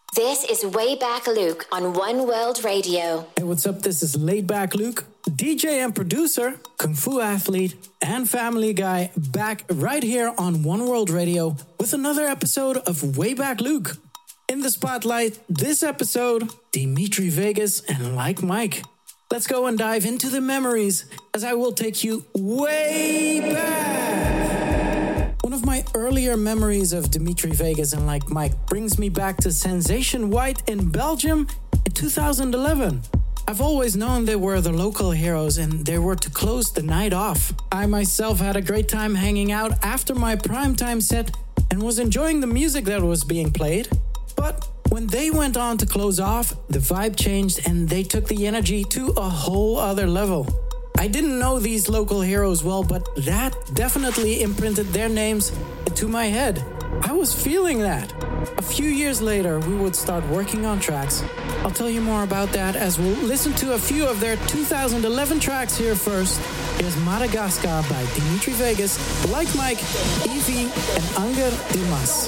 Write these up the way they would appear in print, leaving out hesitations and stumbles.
This is Way Back Luke on One World Radio. Hey, what's up? This is Laid Back Luke, DJ and producer, Kung Fu athlete, and family guy, back right here on One World Radio with another episode of Way Back Luke. In the spotlight, this episode, Dimitri Vegas and Like Mike. Let's go and dive into the memories as I will take you way back. One of my earlier memories of Dimitri Vegas and Like Mike brings me back to Sensation White in Belgium in 2011. I've always known they were the local heroes and they were to close the night off. I myself had a great time hanging out after my primetime set and was enjoying the music that was being played. But when they went on to close off, the vibe changed and they took the energy to a whole other level. I didn't know these local heroes well, but that definitely imprinted their names into my head. I was feeling that. A few years later, we would start working on tracks. I'll tell you more about that as we'll listen to a few of their 2011 tracks here first. Here's Madagascar by Dimitri Vegas, Like Mike, Evie, and Anger Dimas.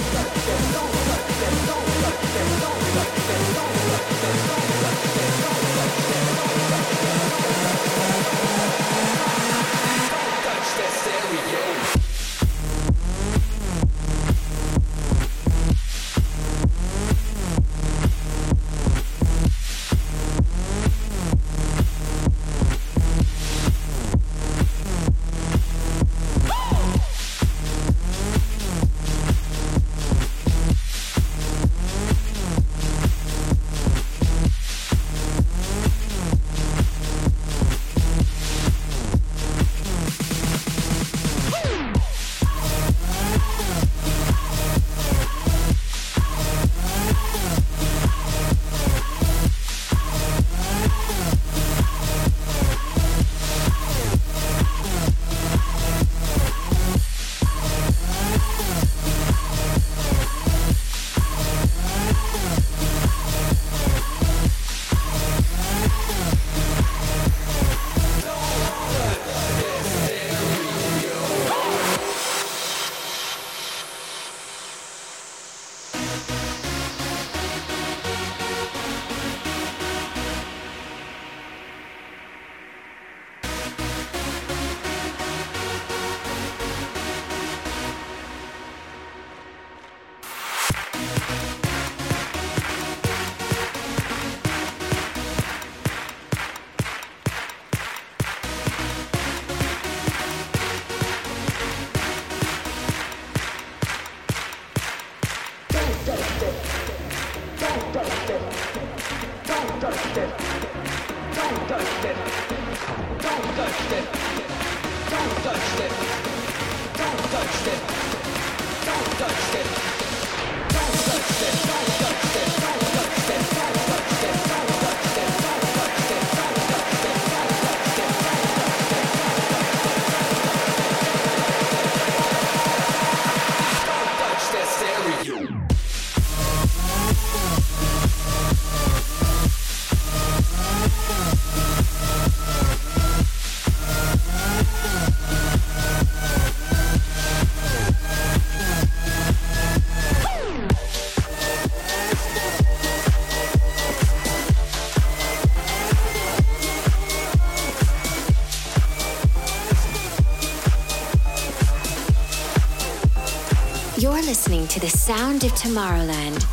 You're listening to the sound of Tomorrowland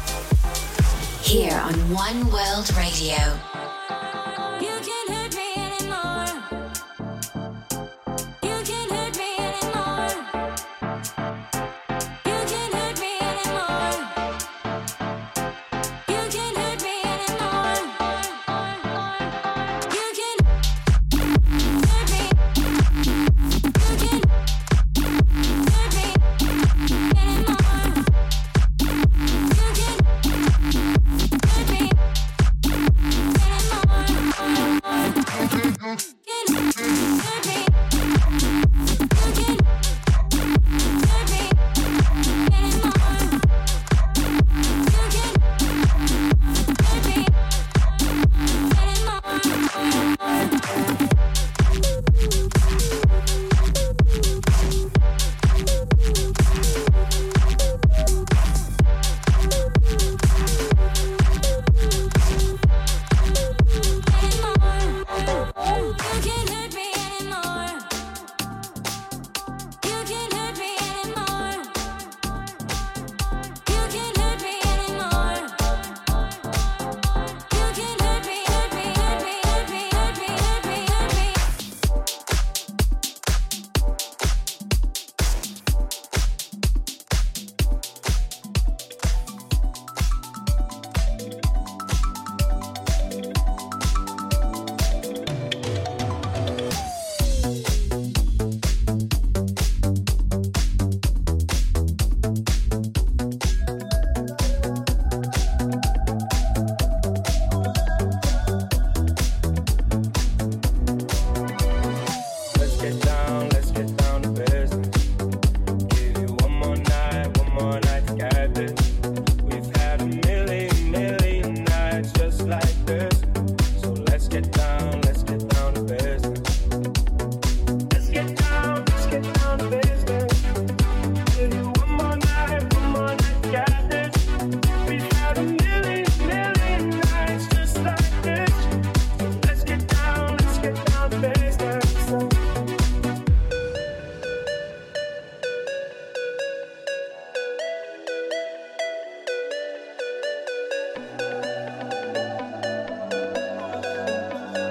here on One World Radio.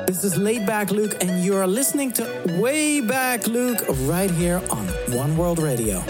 This is Laid Back Luke, and you are listening to Way Back Luke right here on One World Radio.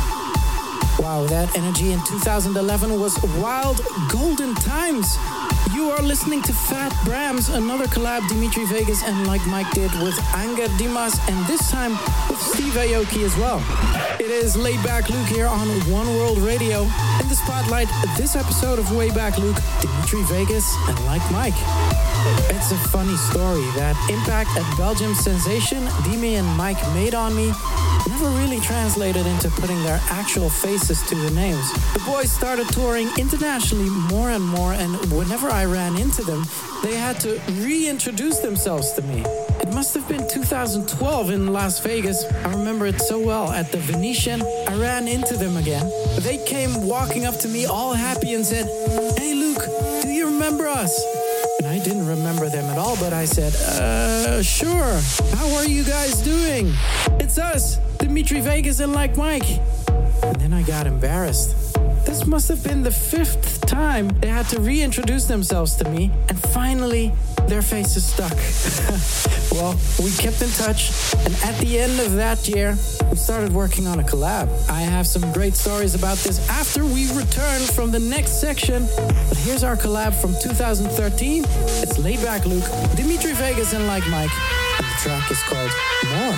Energy in 2011 was wild golden times. You are listening to Fat Brams, another collab Dimitri Vegas and Like Mike did with Anger Dimas, and this time with Steve Aoki as well. It is Laid Back Luke here on One World Radio. In the spotlight, this episode of Way Back Luke, Dimitri Vegas and Like Mike. It's a funny story. That impact at Belgium sensation Dimi and Mike made on me never really translated into putting their actual faces to the names. The boys started touring internationally more and more, and whenever I ran into them, they had to reintroduce themselves to me. It must have been 2012 in Las Vegas. I remember it so well. At the Venetian, I ran into them again. They came walking up to me all happy and said, "Hey Luke, do you remember us?" And I didn't remember them at all, but I said, sure. How are you guys doing? It's us, Dimitri Vegas and Like Mike. And then I got embarrassed. This must have been the 5th time they had to reintroduce themselves to me, and finally their faces stuck. Well, we kept in touch, and at the end of that year, we started working on a collab. I have some great stories about this after we return from the next section, but here's our collab from 2013. It's Laid Back Luke, Dimitri Vegas and Like Mike, and the track is called More.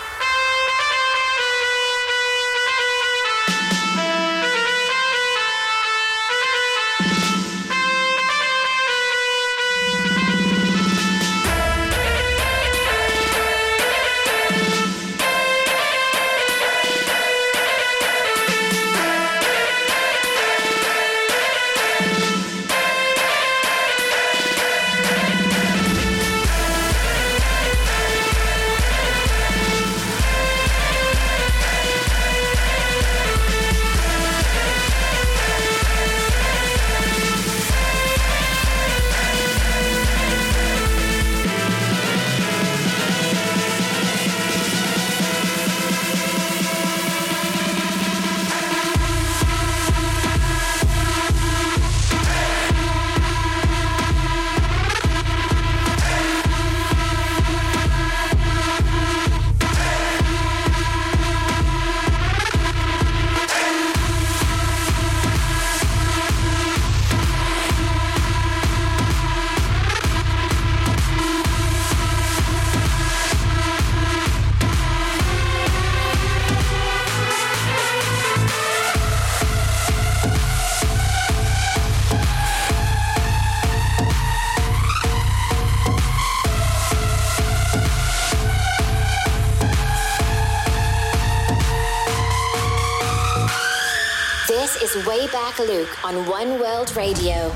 Way Back Luke on One World Radio.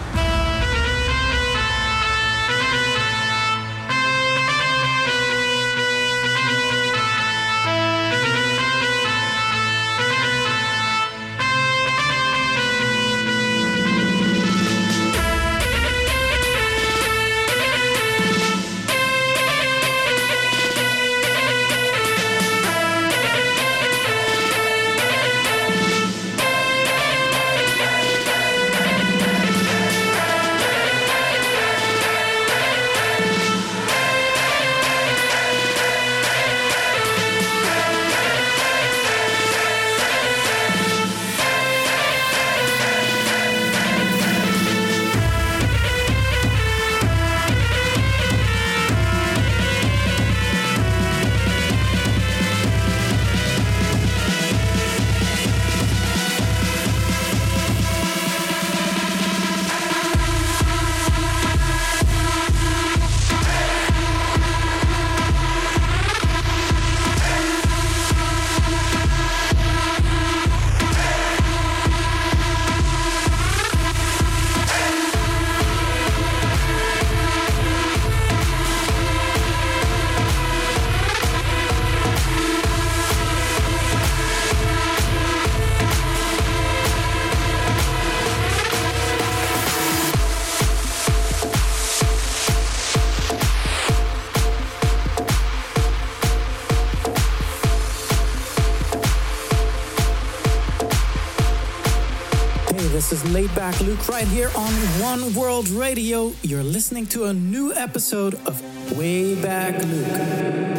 This is Laid Back Luke right here on One World Radio. You're listening to a new episode of Way Back Luke.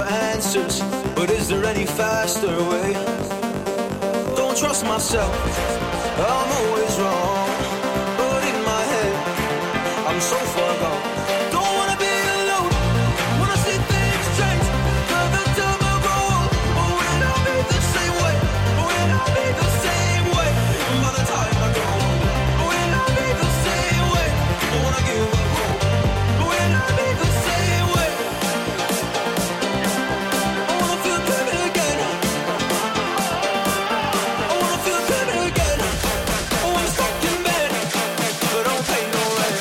for answers, but is there any faster way? Don't trust myself, I'm always wrong, but in my head, I'm so far gone. Don't wanna be alone, wanna see things change. Got the time I roll, but will I be the same way? Will I be the same way? By the time I go, will I be the same way? Don't wanna give up hope, will I be the same way? I wanna feel baby again, I wanna feel baby again. Oh, I'm stuck in bed, but don't pay no rent.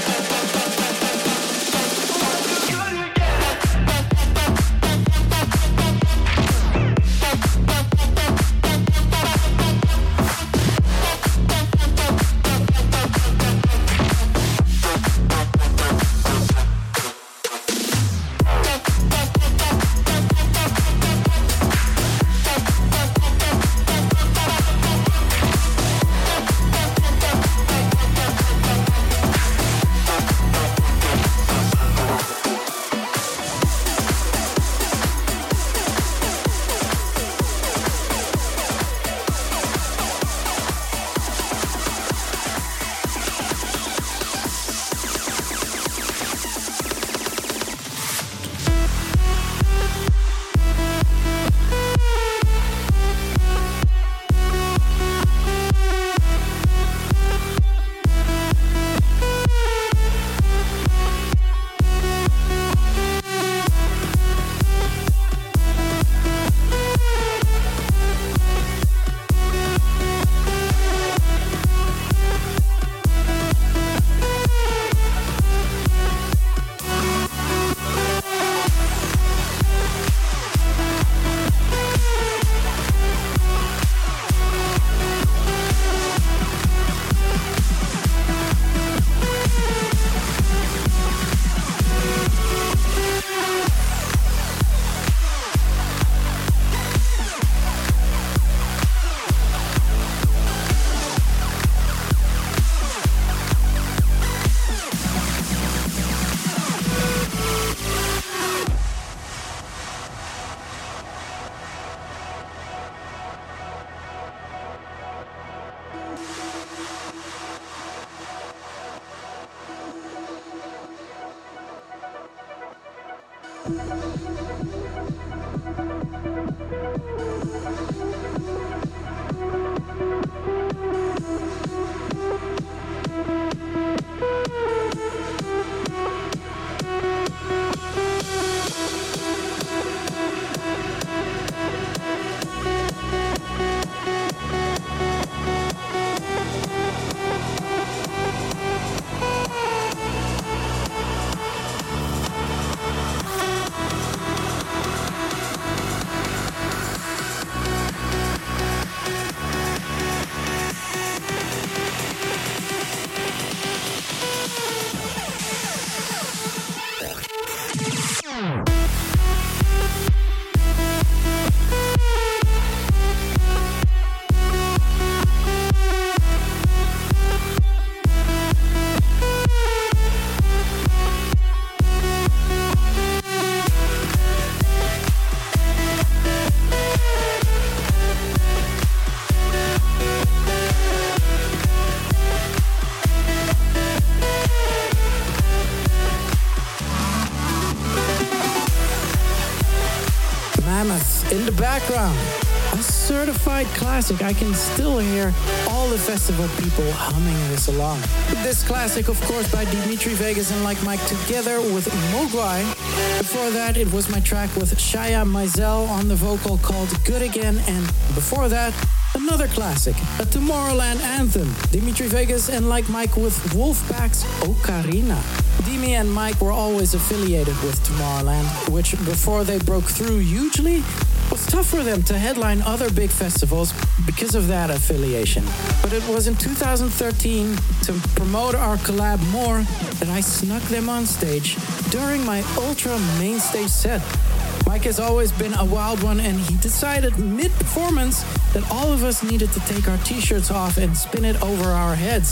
In the background, a certified classic. I can still hear all the festival people humming this along. This classic, of course, by Dimitri Vegas and Like Mike together with Mogwai. Before that, it was my track with Shaya Mizell on the vocal called Good Again. And before that, another classic, a Tomorrowland anthem. Dimitri Vegas and Like Mike with Wolfpack's Ocarina. Dimi and Mike were always affiliated with Tomorrowland, which before they broke through hugely, was tough for them to headline other big festivals because of that affiliation. But it was in 2013, to promote our collab more, that I snuck them on stage during my ultra main stage set. Mike has always been a wild one, and he decided mid-performance that all of us needed to take our t-shirts off and spin it over our heads.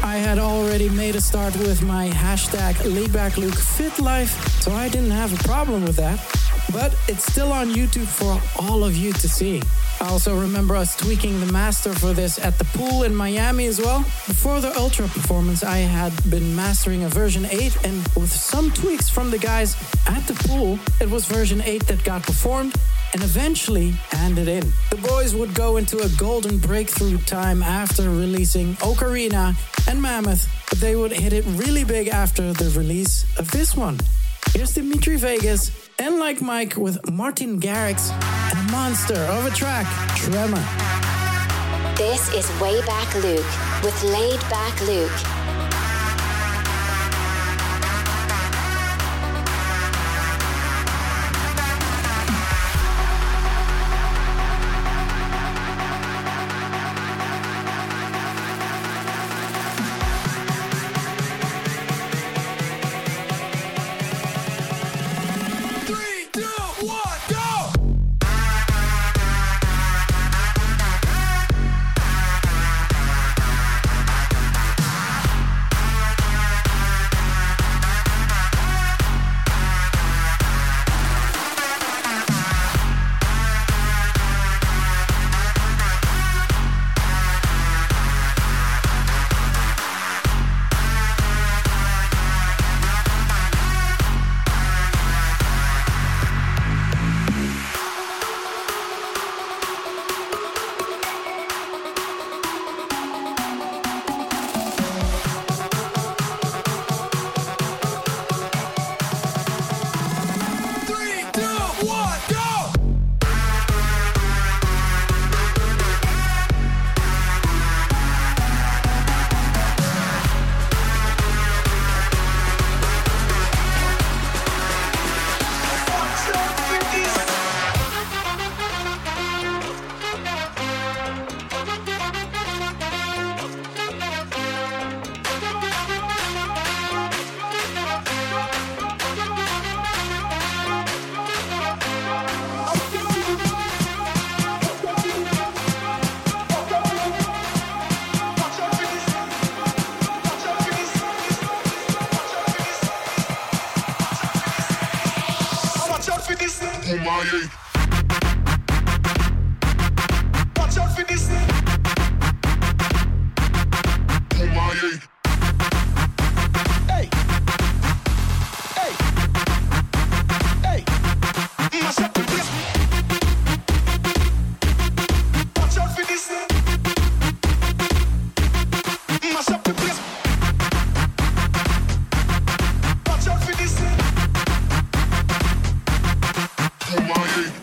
I had already made a start with my hashtag LaidbackLuke Fit Life, so I didn't have a problem with that. But it's still on YouTube for all of you to see. I also remember us tweaking the master for this at the pool in Miami as well. Before the Ultra performance, I had been mastering a version 8, and with some tweaks from the guys at the pool, it was version 8 that got performed and eventually handed in. The boys would go into a golden breakthrough time after releasing Ocarina and Mammoth, but they would hit it really big after the release of this one. Here's Dimitri Vegas and Like Mike with Martin Garrix and a monster of a track, Tremor. This is Way Back Luke with Laid Back Luke. Kumaye.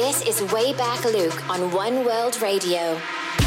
This is Way Back Luke on One World Radio.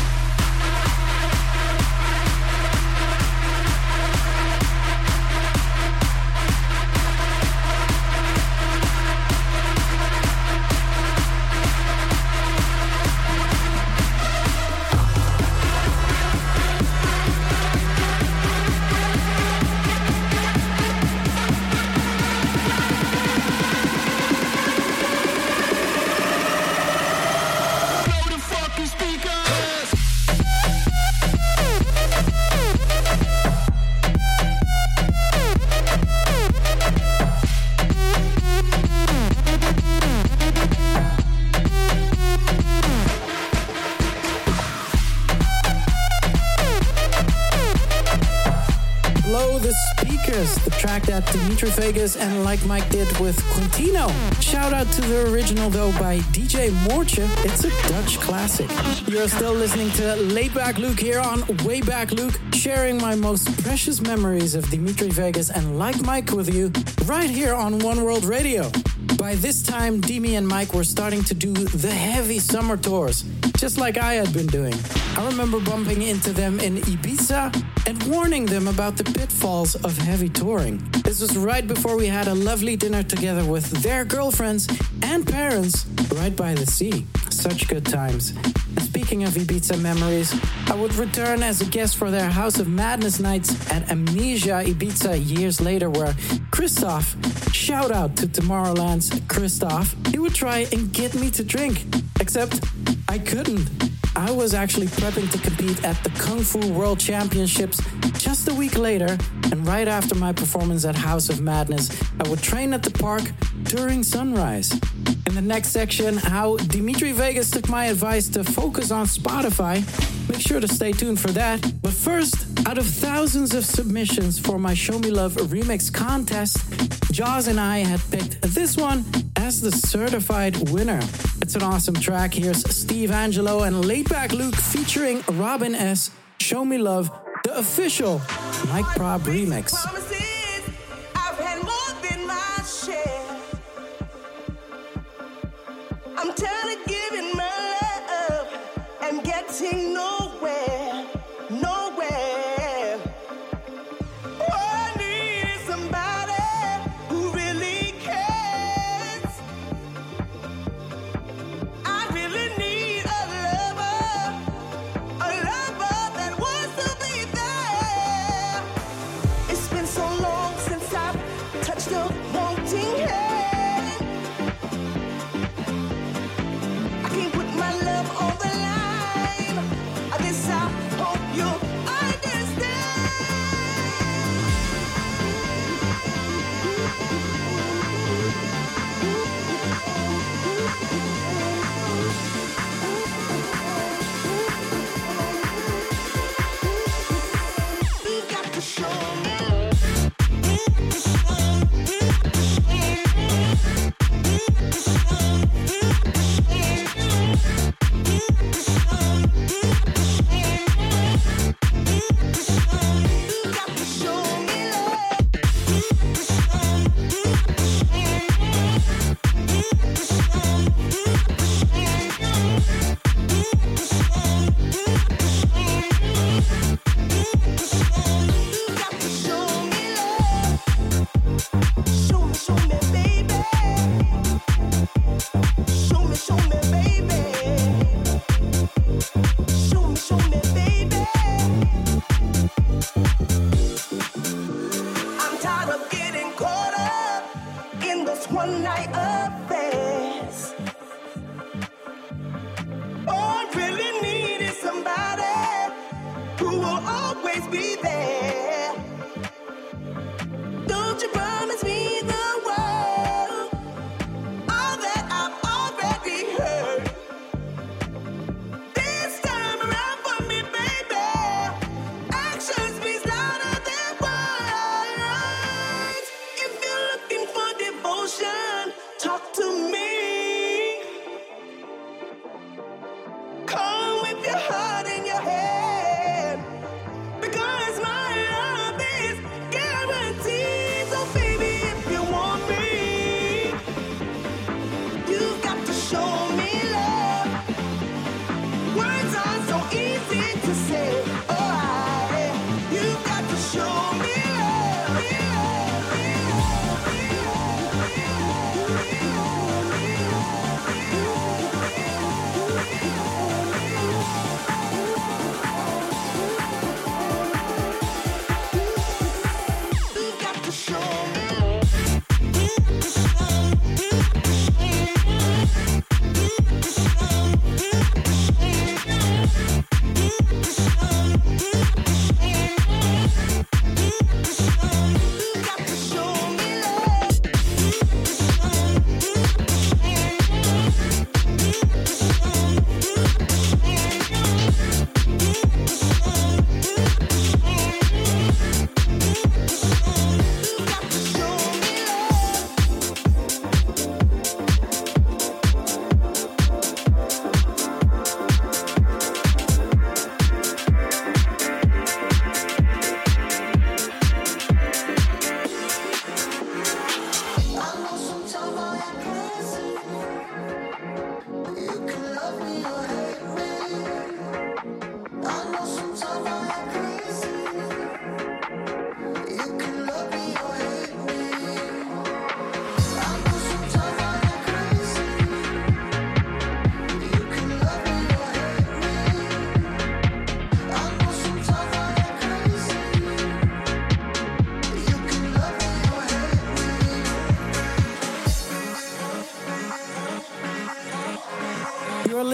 That Dimitri Vegas and Like Mike did with Quintino. Shout out to the original though by DJ Moortje. It's a Dutch classic. You're still listening to Laid Back Luke here on Way Back Luke, sharing my most precious memories of Dimitri Vegas and Like Mike with you right here on One World Radio. By this time, Dimi and Mike were starting to do the heavy summer tours, just like I had been doing. I remember bumping into them in Ibiza and warning them about the pitfalls of heavy touring. This was right before we had a lovely dinner together with their girlfriends and parents right by the sea. Such good times. And speaking of Ibiza memories, I would return as a guest for their House of Madness nights at Amnesia Ibiza years later, where Christoph, shout out to Tomorrowland's Christoph, he would try and get me to drink. Except I couldn't. I was actually prepping to compete at the Kung Fu World Championships just a week later, and right after my performance at House of Madness, I would train at the park during sunrise. In the next section, how Dimitri Vegas took my advice to focus on Spotify. Make sure to stay tuned for that. But first, out of thousands of submissions for my Show Me Love remix contest, Jaws and I had picked this one as the certified winner. It's an awesome track. Here's Steve Angelo and Laid Back Luke featuring Robin S. Show Me Love, the official Mike Prob remix. I'm tired of giving my love and getting nowhere, nowhere. All I need is somebody who really cares. I really need a lover that wants to be there. It's been so long since I've touched a wanting hand. On the line, this I hope you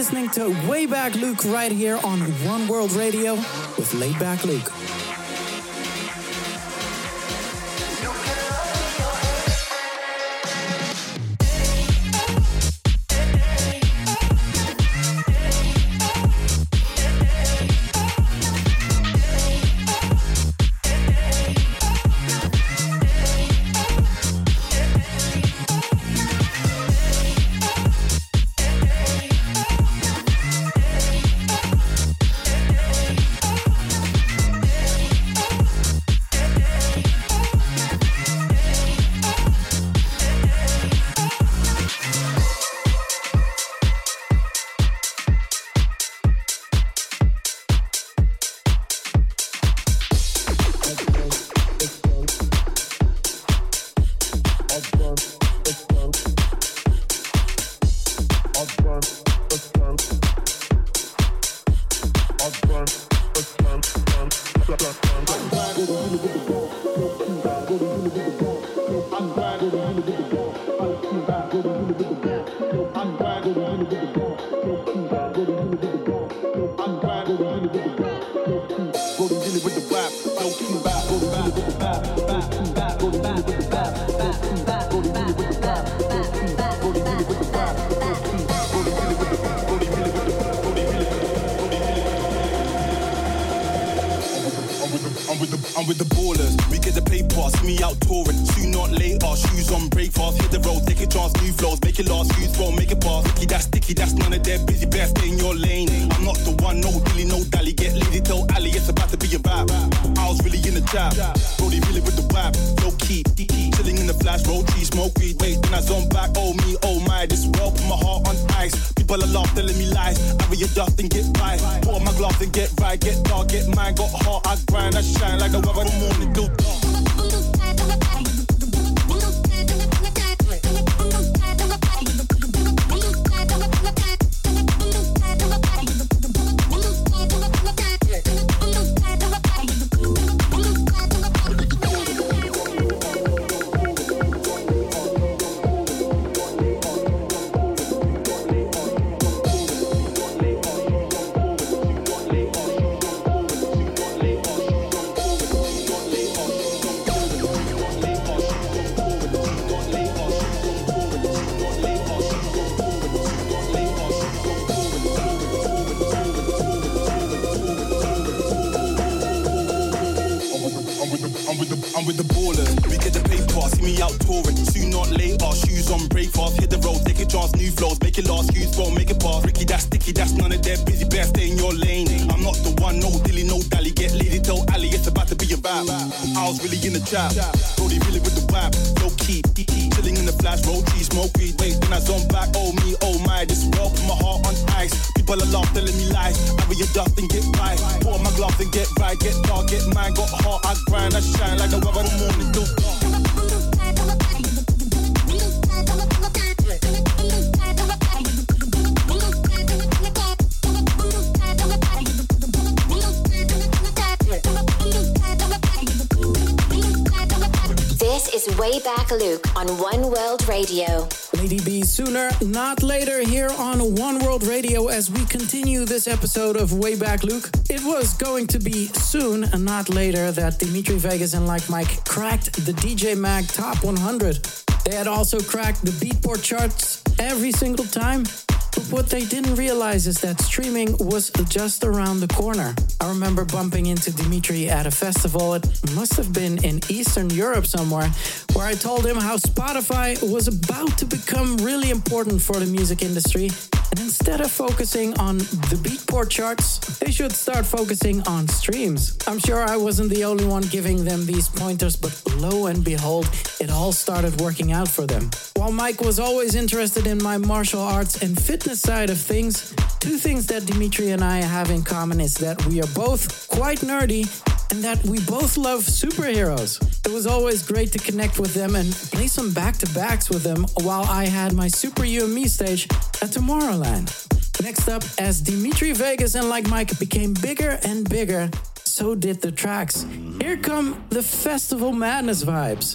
listening to Way Back Luke right here on One World Radio with Laid Back Luke. I'm with the ballers, we get the paper, see me out touring. Soon not later, shoes on, break fast, hit the road, take a chance, new flows, make it last, use bro, make it pass. Sticky, that's none of their busy, best stay in your lane. I'm not the one, no dilly, no dally, get lazy, tell Ali, it's about to be a vibe. I was really in the jab, Brody really with the vibe, low key, chilling in the flash, roll tree, smoke weed, wait, then I zone back, oh me, oh my, this world put my heart on ice. People are laugh, telling me lies, I be a dust and get by. Put on my gloves and get right, get dark, get mine, got heart, I grind, I shine like the weather from morning till dark. I'm with the ballers, we get the paper, see me out touring. Soon not later, shoes on, break fast, hit the road, take a chance, new flows, make it last, use bro, make it pass. Ricky, that's sticky, that's none of their busy, best stay in your lane. I'm not the one, no dilly, no dally, get lazy, tell Ali, it's about to be a vibe. I was really in the trap, Brody really with the vibe, low key, chilling in the flash, roll tree, smoke weed, wait, then I zone back, oh me, oh my, this world put my heart on ice. People are laugh, telling me lies, I be a dust and get by. Put on my gloves and get right, get dark, get mine, got heart, I grind, I shine like the weather from morning till dark. This is Way Back Luke on One World Radio. Lady B, sooner, not later, here on One World Radio as we continue this episode of Way Back Luke. It was going to be soon and not later that Dimitri Vegas and Like Mike cracked the DJ Mag Top 100. They had also cracked the Beatport charts every single time. But what they didn't realize is that streaming was just around the corner. I remember bumping into Dimitri at a festival. It must have been in Eastern Europe somewhere, where I told him how Spotify was about to become really important for the music industry. And instead of focusing on the Beatport charts, they should start focusing on streams. I'm sure I wasn't the only one giving them these pointers, but lo and behold, it all started working out for them. While Mike was always interested in my martial arts and fitness side of things, two things that Dimitri and I have in common is that we are both quite nerdy and that we both love superheroes. It was always great to connect with them and play some back-to-backs with them while I had my Super You and Me stage at Tomorrowland. Next up, as Dimitri Vegas and Like Mike became bigger and bigger, so did the tracks. Here come the Festival Madness vibes.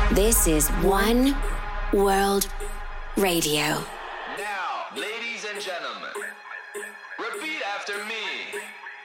This is One World Radio. Now, ladies and gentlemen, repeat after me.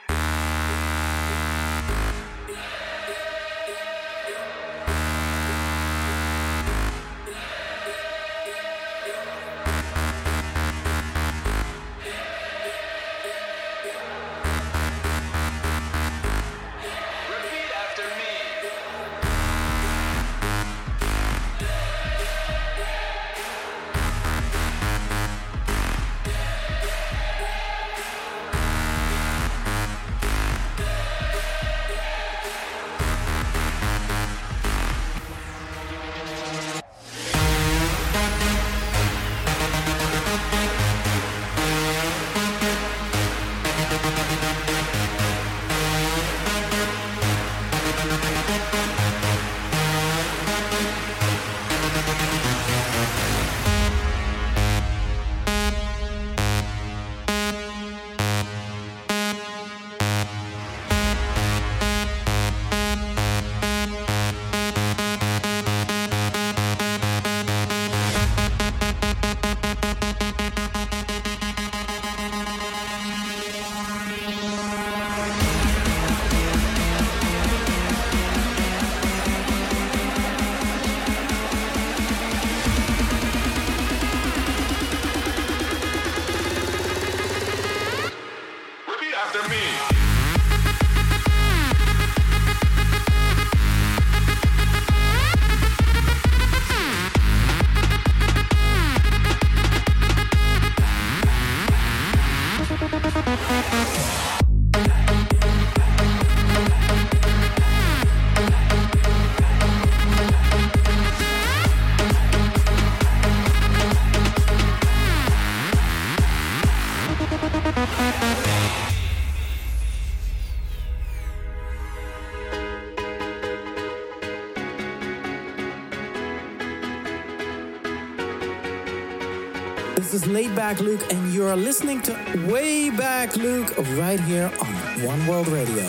This is Laid Back Luke, and you are listening to Way Back Luke right here on One World Radio.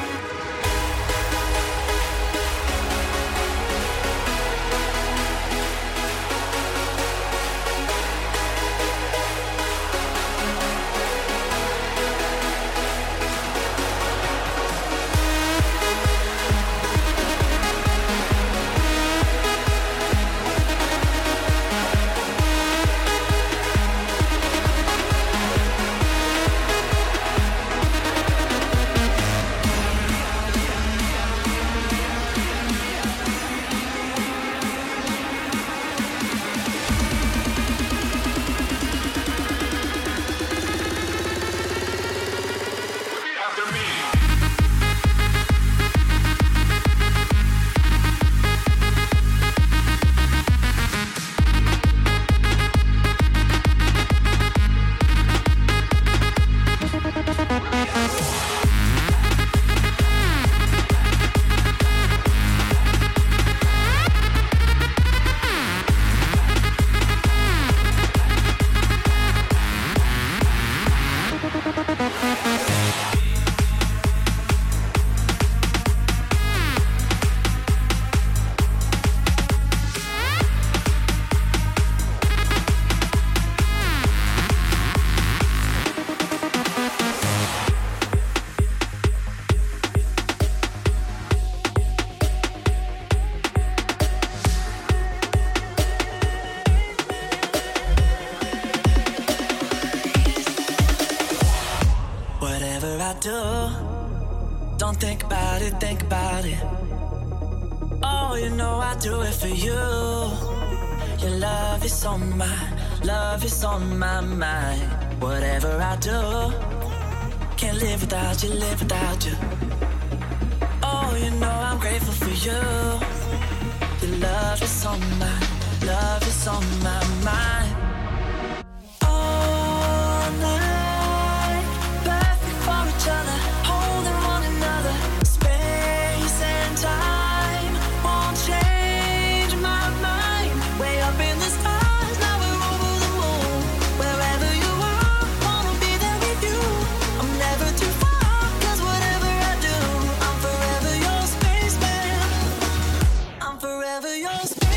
Don't think about it, think about it. Oh, you know I do it for you. Your love is on my mind. Whatever I do, can't live without you, live without you. Oh, you know I'm grateful for you. Your love is on my mind. All night, perfect for each other, holding one another. Space and time won't change my mind. Way up in the stars, now we're over the moon. Wherever you are, wanna be there with you. I'm never too far, 'cause whatever I do, I'm forever your spaceman. I'm forever your spaceman.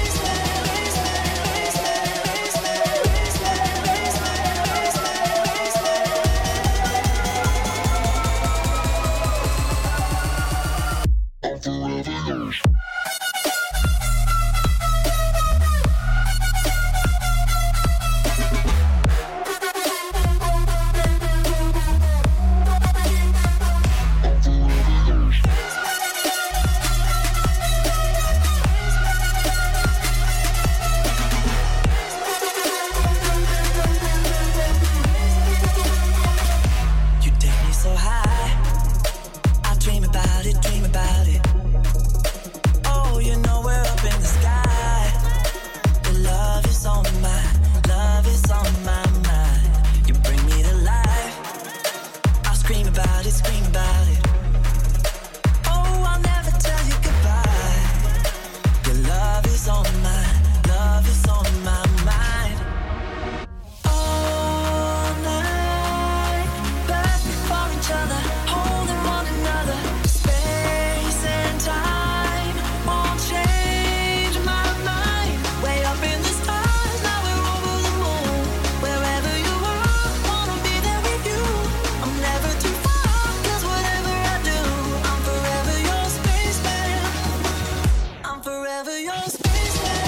forever your spaceman.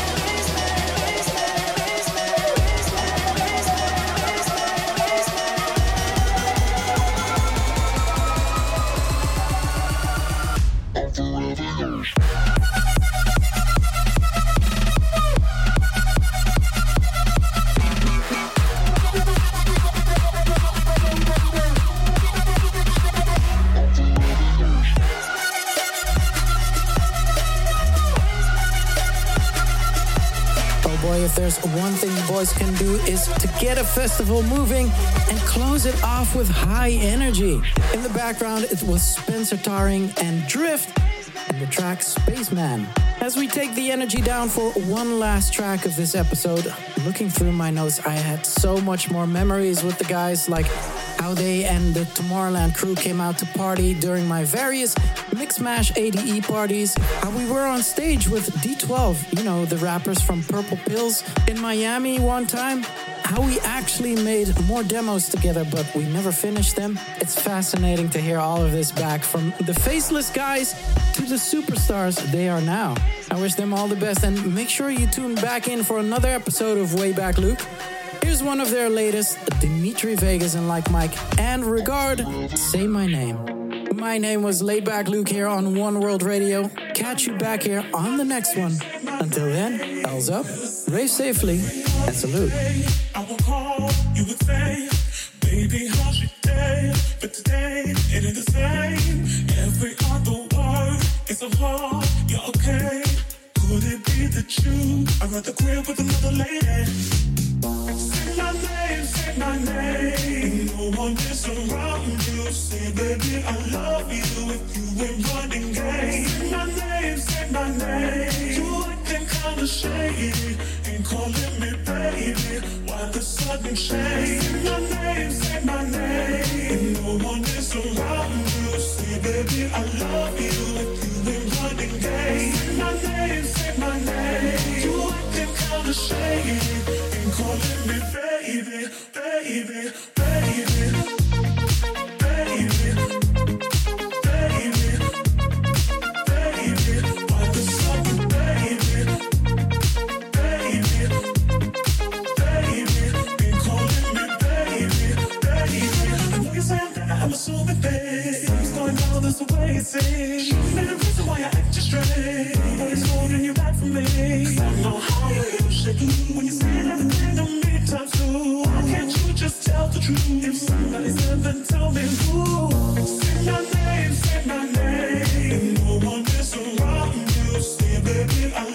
If there's one thing you boys can do is to get a festival moving and close it off with high energy. In the background, it was Spencer Tarring and Drift and the track Spaceman. As we take the energy down for one last track of this episode, looking through my notes, I had so much more memories with the guys, like how they and the Tomorrowland crew came out to party during my various Mixmash ADE parties, how we were on stage with D12, you know, the rappers from Purple Pills, in Miami one time, how we actually made more demos together, but we never finished them. It's fascinating to hear all of this back, from the faceless guys to the superstars they are now. I wish them all the best, and make sure you tune back in for another episode of Way Back Luke. Here's one of their latest, Dimitri Vegas and Like Mike, and Regard, Say My Name. My name was Laid Back Luke here on One World Radio. Catch you back here on the next one. Until then, L's up, rave safely, and salute. I will call, you would say, baby, how's your day? But today, it ain't the same. Every other word is a lie. You're okay. Could it be that you are at the crib with another lady? Say my name. No one is around you. Say, baby, I love you if you ain't running game. Say my name. You acting kinda shady. Ain't calling me baby. Why the sudden change? Say my name. No one is around you. Say, baby, I love you if you ain't running game. Say my name. You acting kinda shady. Ain't calling me baby, baby, baby, baby, baby, baby. Why the sudden baby, baby, baby? Ain't calling me baby, baby. I know you're saying that I'm assuming things going on, that's the way it seems. Ain't a reason why I act just straight. Always holding you back from me. 'Cause I know how you shaking when you say everything to me times two. Why can't you just tell the truth? If somebody said, then tell me who. Say my name, say my name. No one is around you. Say, baby, I